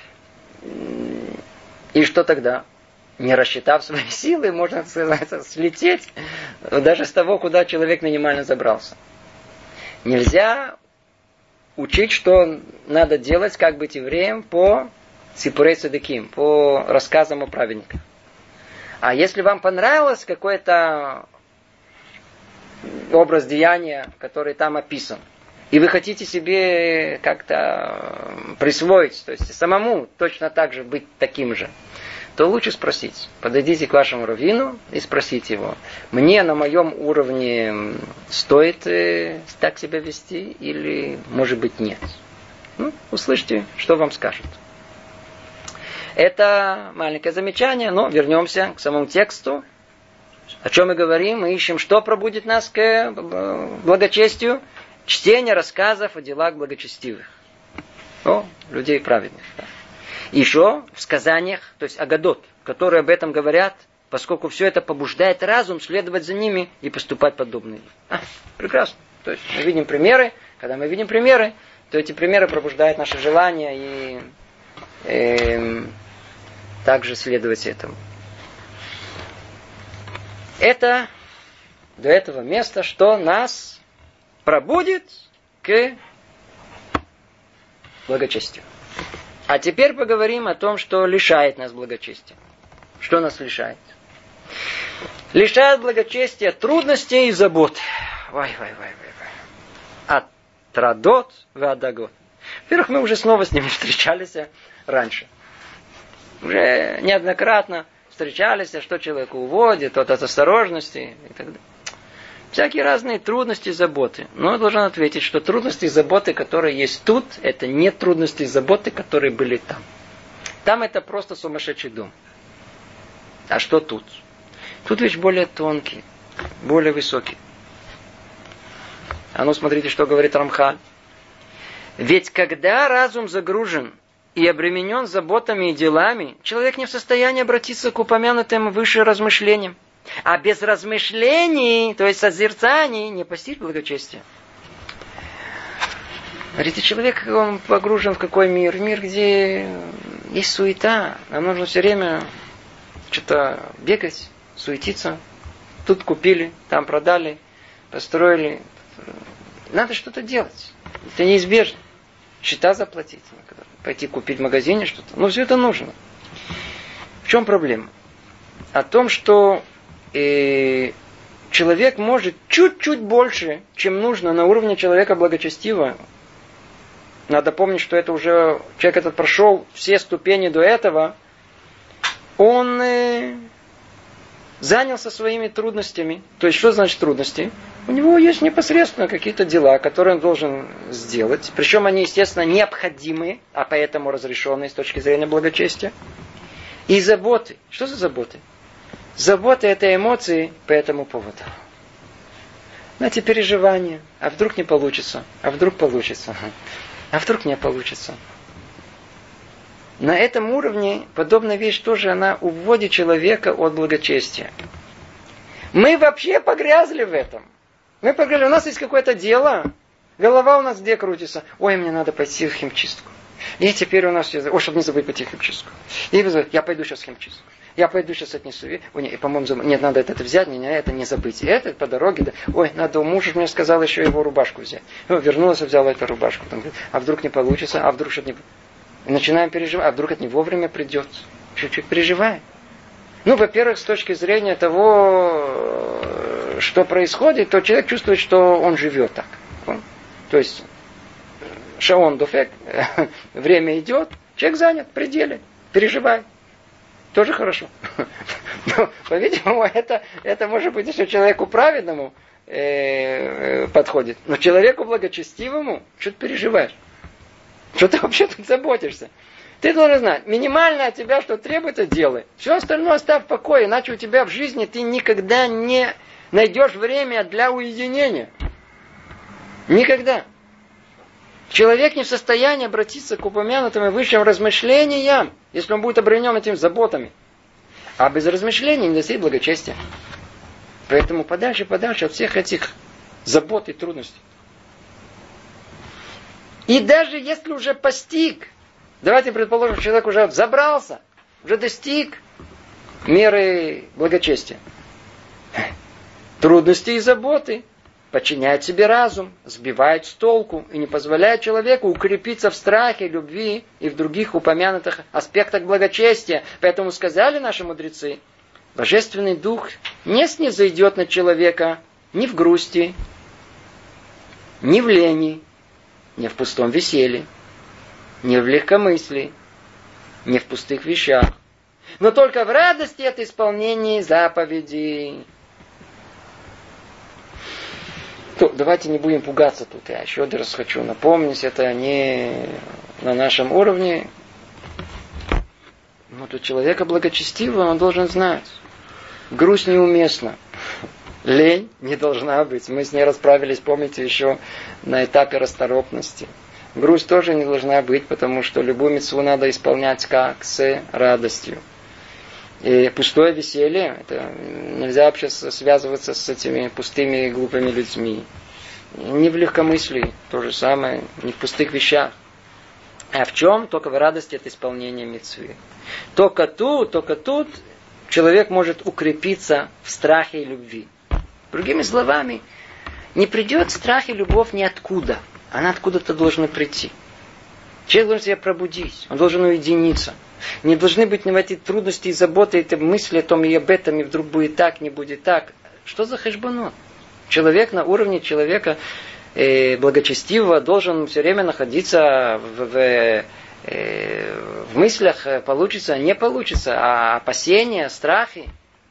[SPEAKER 1] И что тогда? Не рассчитав свои силы, можно сказать, слететь даже с того, куда человек минимально забрался. Нельзя учить, что надо делать, как быть евреем, по сипурей цадиким, по рассказам о праведниках. А если вам понравился какой-то образ деяния, который там описан, и вы хотите себе как-то присвоить, то есть самому точно так же быть таким же, то лучше спросить. Подойдите к вашему раввину и спросите его, мне на моем уровне стоит э, так себя вести или, может быть, нет. Ну, услышьте, что вам скажут. Это маленькое замечание, но вернемся к самому тексту. О чем мы говорим? Мы ищем, что пробудит нас к благочестию. Чтение рассказов о делах благочестивых. О, людей праведных. Да. Еще в сказаниях, то есть агадот, которые об этом говорят, поскольку все это побуждает разум следовать за ними и поступать подобно им. А, прекрасно. То есть мы видим примеры. Когда мы видим примеры, то эти примеры пробуждают наши желания и э, также следовать этому. Это до этого места, что нас пробудит к благочестию. А теперь поговорим о том, что лишает нас благочестия. Что нас лишает? Лишает благочестия трудностей и забот. Вай, вай, вай, вай, вай. Атрадот вадагот. Во-первых, мы уже снова с ними встречались раньше. Уже неоднократно встречались, что человеку уводит, от осторожности и так далее. Всякие разные трудности и заботы. Но я должен ответить, что трудности и заботы, которые есть тут, это не трудности и заботы, которые были там. Там это просто сумасшедший дом. А что тут? Тут вещь более тонкий, более высокий. А ну смотрите, что говорит Рамхаль. Ведь когда разум загружен и обременен заботами и делами, человек не в состоянии обратиться к упомянутым выше размышлениям. А без размышлений, то есть созерцаний, не постичь благочестия. Говорите, человек, он погружен в какой мир? Мир, где есть суета. Нам нужно все время что-то бегать, суетиться. Тут купили, там продали, построили. Надо что-то делать. Это неизбежно. Счета заплатить. Пойти купить в магазине что-то. Но все это нужно. В чем проблема? О том, что и человек может чуть-чуть больше, чем нужно на уровне человека благочестивого. Надо помнить, что это уже человек этот прошел все ступени до этого. Он э, занялся своими трудностями. То есть, что значит трудности? У него есть непосредственно какие-то дела, которые он должен сделать. Причем они, естественно, необходимые, а поэтому разрешенные с точки зрения благочестия. И заботы. Что за заботы? Забота – это эмоции по этому поводу. Знаете, переживания. А вдруг не получится? А вдруг получится? А вдруг не получится? На этом уровне подобная вещь тоже, она уводит человека от благочестия. Мы вообще погрязли в этом. Мы погрязли. У нас есть какое-то дело. Голова у нас где крутится? Ой, мне надо пойти в химчистку. И теперь у нас все... Ой, чтобы не забыть пойти в химчистку. И я пойду сейчас в химчистку. Я пойду сейчас отнесу. Ой, нет, по-моему, заб... нет, надо это взять, не, это не забыть. Это по дороге, да. Ой, надо, муж мне сказал еще его рубашку взять. Ну, вернулась и взяла эту рубашку. Там, а вдруг не получится, а вдруг что-то не... И начинаем переживать, а вдруг это не вовремя придет. Чуть-чуть переживаем. Ну, во-первых, с точки зрения того, что происходит, то человек чувствует, что он живет так. То есть, шаон дофек, время идет, человек занят в пределе, переживает. Тоже хорошо. Но, по-видимому, это, это может быть еще человеку праведному э, подходит. Но человеку благочестивому, что ты переживаешь? Что ты вообще тут заботишься? Ты должен знать, минимально от тебя, что требуется, делай. Все остальное оставь в покое, иначе у тебя в жизни ты никогда не найдешь время для уединения. Никогда. Человек не в состоянии обратиться к упомянутым и высшим размышлениям, если он будет обременен этими заботами. А без размышлений не достиг благочестия. Поэтому подальше, подальше от всех этих забот и трудностей. И даже если уже постиг, давайте предположим, человек уже забрался, уже достиг меры благочестия. Трудности и заботы подчиняют себе разум, сбивают с толку и не позволяют человеку укрепиться в страхе, любви и в других упомянутых аспектах благочестия. Поэтому сказали наши мудрецы, Божественный Дух не снизойдет на человека ни в грусти, ни в лени, ни в пустом веселье, ни в легкомыслии, ни в пустых вещах, но только в радости от исполнения заповедей. То, давайте не будем пугаться тут. Я еще раз хочу напомнить, это не на нашем уровне. Но тут человека благочестивого, он должен знать. Грусть неуместна. Лень не должна быть. Мы с ней расправились, помните, еще на этапе расторопности. Грусть тоже не должна быть, потому что любую мицву надо исполнять как? С радостью. И пустое веселье, это нельзя вообще связываться с этими пустыми и глупыми людьми. Не в легкомыслии, то же самое, не в пустых вещах. А в чем? Только в радости от исполнения мицвы. Только тут, только тут человек может укрепиться в страхе и любви. Другими словами, не придет страх и любовь ниоткуда. Она откуда-то должна прийти. Человек должен себя пробудить, он должен уединиться. Не должны быть в эти трудности и заботы, эти мысли о том и об этом, и вдруг будет так, не будет так. Что за хэшбонот? Человек на уровне человека э, благочестивого должен все время находиться в, в, э, в мыслях, получится, не получится, а опасения, страхи.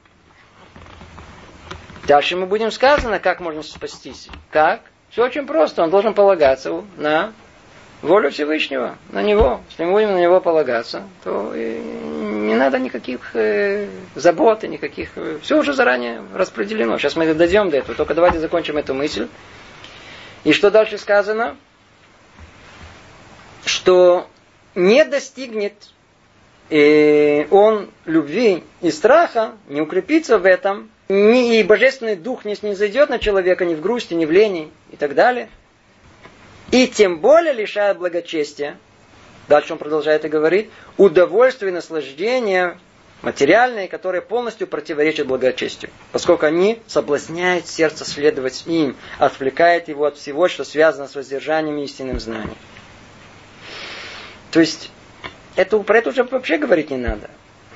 [SPEAKER 1] Дальше мы будем сказано, как можно спастись. Как? Все очень просто. Он должен полагаться на волю Всевышнего, на Него. Если мы будем на Него полагаться, то не надо никаких э, забот, никаких... Э, все уже заранее распределено. Сейчас мы дойдем до этого. Только давайте закончим эту мысль. И что дальше сказано? Что не достигнет э, он любви и страха, не укрепится в этом, ни, и Божественный Дух не снизойдет на человека ни в грусти, ни в лени и так далее. И тем более лишая благочестия, дальше он продолжает и говорит, удовольствие и наслаждение материальные, которые полностью противоречат благочестию, поскольку они соблазняют сердце следовать им, отвлекают его от всего, что связано с воздержанием и истинным знанием. То есть, это, про это уже вообще говорить не надо.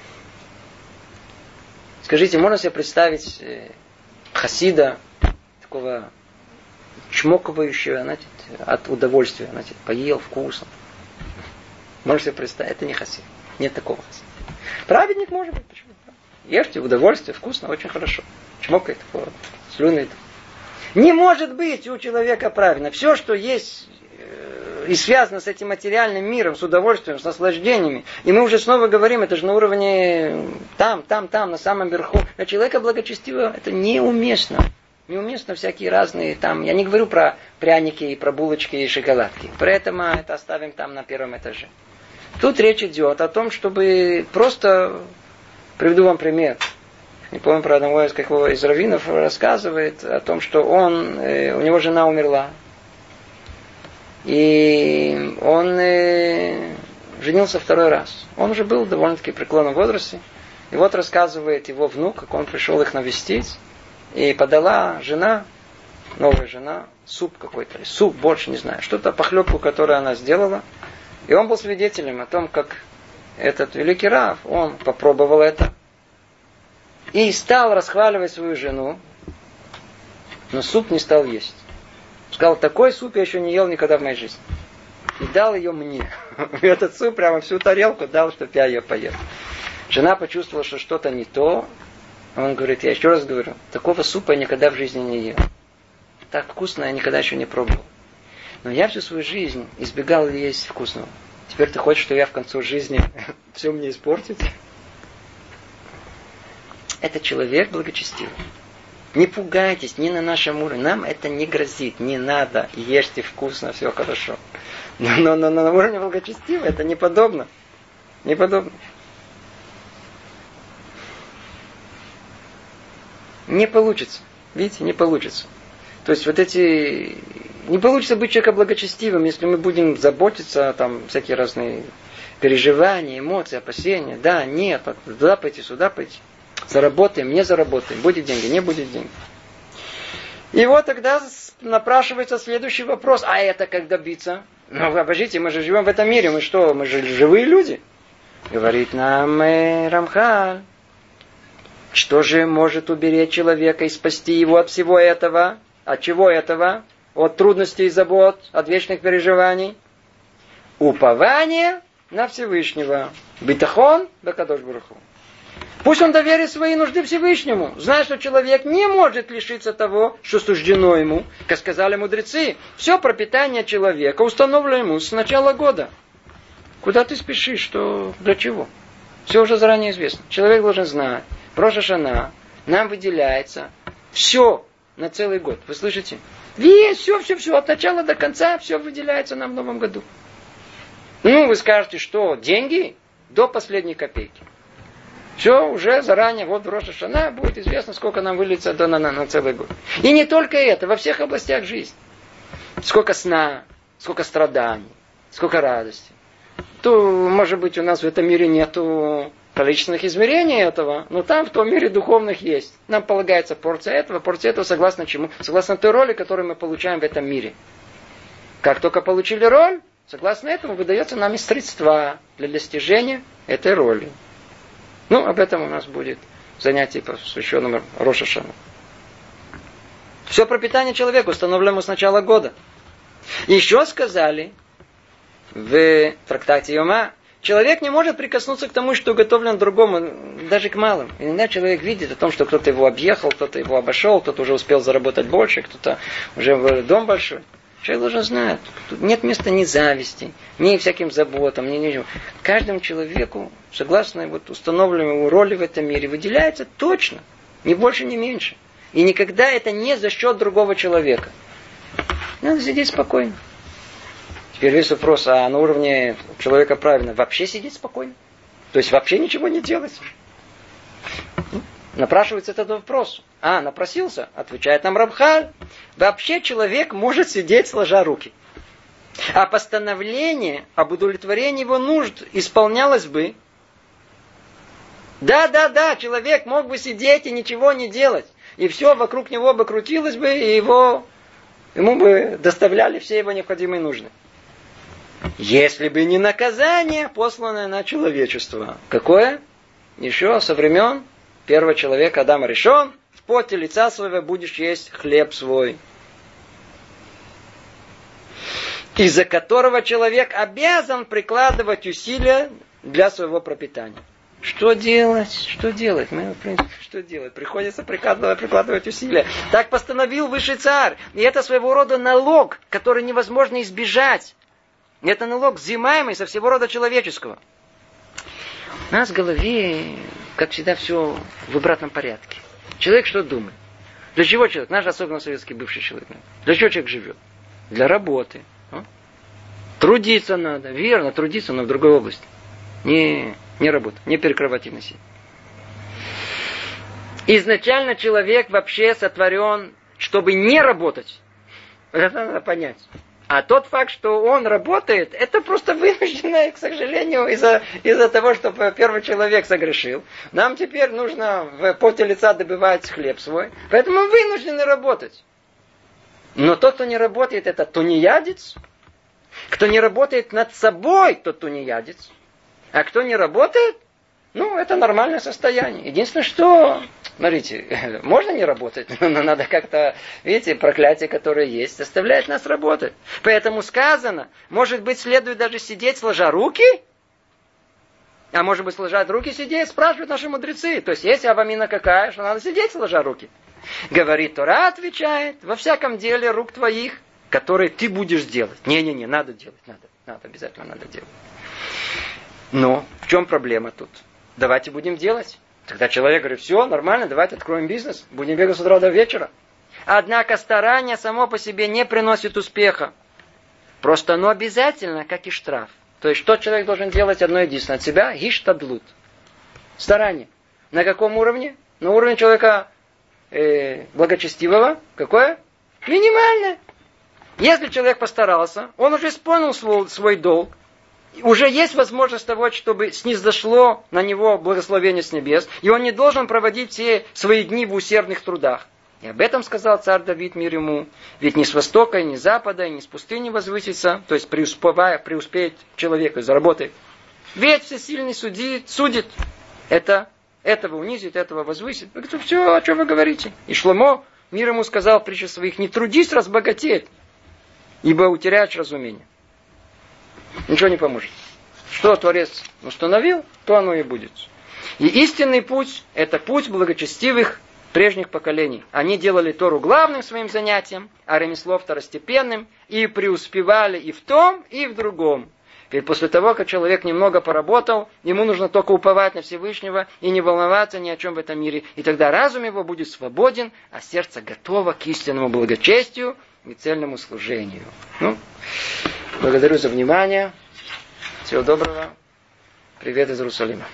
[SPEAKER 1] Скажите, можно себе представить э, хасида, такого чмокивающего, знаете, от удовольствия, знаете, поел вкусно. Можно себе представить, это не хасид. Нет такого хасида. Праведник может быть, почему? Ешьте в удовольствие, вкусно, очень хорошо. Чмокает, вот, слюнает. Не может быть у человека правильно. Все, что есть э, и связано с этим материальным миром, с удовольствием, с наслаждениями. И мы уже снова говорим, это же на уровне там, там, там, на самом верху. Для человека благочестивого это неуместно. Неуместно всякие разные там. Я не говорю про пряники, и про булочки и шоколадки. Поэтому это оставим там на первом этаже. Тут речь идет о том, чтобы просто... Приведу вам пример. Не помню, про одного из, какого из раввинов рассказывает о том, что он, э, у него жена умерла. И он э, женился второй раз. Он уже был довольно-таки в преклонном возрасте. И вот рассказывает его внук, как он пришел их навестить. И подала жена, новая жена, суп какой-то. Суп, больше не знаю. Что-то, похлебку, которую она сделала. И он был свидетелем о том, как этот великий рав, он попробовал это. И стал расхваливать свою жену. Но суп не стал есть. Сказал, такой суп я еще не ел никогда в моей жизни. И дал ее мне. И этот суп прямо всю тарелку дал, чтобы я ее поел. Жена почувствовала, что что-то не то. Он говорит, я еще раз говорю, такого супа я никогда в жизни не ел. Так вкусно я никогда еще не пробовал. Но я всю свою жизнь избегал есть вкусного. Теперь ты хочешь, что я в конце жизни все мне испортит? Это человек благочестивый. Не пугайтесь, не на нашем уровне. Нам это не грозит, не надо. Ешьте вкусно, все хорошо. Но, но, но на уровне благочестивого это не подобно. Не подобно. Не получится. Видите, не получится. То есть вот эти... Не получится быть человеком благочестивым, если мы будем заботиться, там, всякие разные переживания, эмоции, опасения. Да, нет, туда пойти, сюда пойти. Заработаем, не заработаем. Будет деньги, не будет денег. И вот тогда напрашивается следующий вопрос. А это как добиться? Ну, вы обождите, мы же живем в этом мире. Мы что, мы же живые люди. Говорит нам э, Рамхаль. Что же может уберечь человека и спасти его от всего этого? От чего этого? От трудностей и забот, от вечных переживаний. Упование на Всевышнего. Битахон бекадош барух ху. Пусть он доверит свои нужды Всевышнему, зная, что человек не может лишиться того, что суждено ему. Как сказали мудрецы, все пропитание человека установлено ему с начала года. Куда ты спешишь? Что, для чего? Все уже заранее известно. Человек должен знать. В Рош ха-Шана нам выделяется все на целый год. Вы слышите? Весь, все, все, все, от начала до конца, все выделяется нам в новом году. Ну, вы скажете, что деньги до последней копейки. Все уже заранее, вот в Рош ха-Шана будет известно, сколько нам выльется до, на, на, на целый год. И не только это, во всех областях жизни. Сколько сна, сколько страданий, сколько радости. То, может быть, у нас в этом мире нету количественных измерений этого, но там в том мире духовных есть. Нам полагается порция этого, порция этого согласно чему? Согласно той роли, которую мы получаем в этом мире. Как только получили роль, согласно этому выдается нам и средства для достижения этой роли. Ну, об этом у нас будет занятие, посвященное Рош ха-Шана. Все пропитание человека установлено с начала года. Еще сказали в трактате Йома, человек не может прикоснуться к тому, что уготовлено другому, даже к малым. Иногда человек видит о том, что кто-то его объехал, кто-то его обошел, кто-то уже успел заработать больше, кто-то уже в дом большой. Человек должен знать, тут нет места ни зависти, ни всяким заботам, ни ничего. Каждому человеку, согласно вот установленной его роли в этом мире, выделяется точно, ни больше, ни меньше. И никогда это не за счет другого человека. Надо сидеть спокойно. Теперь весь вопрос, а на уровне человека правильно, вообще сидеть спокойно? То есть вообще ничего не делать? Напрашивается этот вопрос. А, напросился? Отвечает нам Рамхаль. Вообще человек может сидеть сложа руки. А постановление об удовлетворении его нужд исполнялось бы. Да, да, да, человек мог бы сидеть и ничего не делать. И все вокруг него бы крутилось бы, и его, ему бы доставляли все его необходимые нужды. Если бы не наказание, посланное на человечество. Какое? Еще со времен первого человека Адама решен, в поте лица своего будешь есть хлеб свой. Из-за которого человек обязан прикладывать усилия для своего пропитания. Что делать? Что делать? Мы, в принципе, что делать? Приходится прикладывать, прикладывать усилия. Так постановил высший царь. И это своего рода налог, который невозможно избежать. Это налог, взимаемый со всего рода человеческого. У нас в голове, как всегда, все в обратном порядке. Человек что думает? Для чего человек? Наш особенно советский бывший человек. Для чего человек живет? Для работы. А? Трудиться надо. Верно, трудиться, но в другой области. Не, не работать, не перекрывать и носить. Изначально человек вообще сотворен, чтобы не работать. Это надо понять. А тот факт, что он работает, это просто вынужденное, к сожалению, из-за, из-за того, что первый человек согрешил. Нам теперь нужно в поте лица добывать хлеб свой. Поэтому мы вынуждены работать. Но тот, кто не работает, это тунеядец. Кто не работает над собой, тот тунеядец. А кто не работает, ну, это нормальное состояние. Единственное, что... Смотрите, можно не работать, но надо как-то, видите, проклятие, которое есть, заставляет нас работать. Поэтому сказано, может быть, следует даже сидеть сложа руки? А может быть, сложа руки сидеть, спрашивают наши мудрецы. То есть, есть авамина какая, что надо сидеть, сложа руки. Говорит Тора, отвечает, во всяком деле рук твоих, которые ты будешь делать. Не-не-не, надо делать, надо, надо, обязательно надо делать. Но в чем проблема тут? Давайте будем делать. Тогда человек говорит, все, нормально, давайте откроем бизнес, будем бегать с утра до вечера. Однако старание само по себе не приносит успеха. Просто оно обязательно, как и штраф. То есть, что человек должен делать одно единственное от себя? Гиштадлут. Старание. На каком уровне? На уровне человека э, благочестивого. Какое? Минимальное. Если человек постарался, он уже исполнил свой, свой долг, уже есть возможность того, чтобы снизошло на него благословение с небес, и он не должен проводить все свои дни в усердных трудах. И об этом сказал царь Давид, мир ему. Ведь ни с востока, ни с запада, ни с пустыни возвысится, то есть преуспевая, преуспеет человек, заработает. Ведь всесильный судит, судит. Это, этого унизит, этого возвысит. Вы говорите, все, о чем вы говорите? И Шломо, мир ему, сказал в притчах своих, не трудись разбогатеть, ибо утеряешь разумение. Ничего не поможет. Что Творец установил, то оно и будет. И истинный путь, это путь благочестивых прежних поколений. Они делали Тору главным своим занятием, а ремесло второстепенным, и преуспевали и в том, и в другом. Ведь после того, как человек немного поработал, ему нужно только уповать на Всевышнего и не волноваться ни о чем в этом мире. И тогда разум его будет свободен, а сердце готово к истинному благочестию и цельному служению. Ну, благодарю за внимание. Всего доброго. Привет из Иерусалима.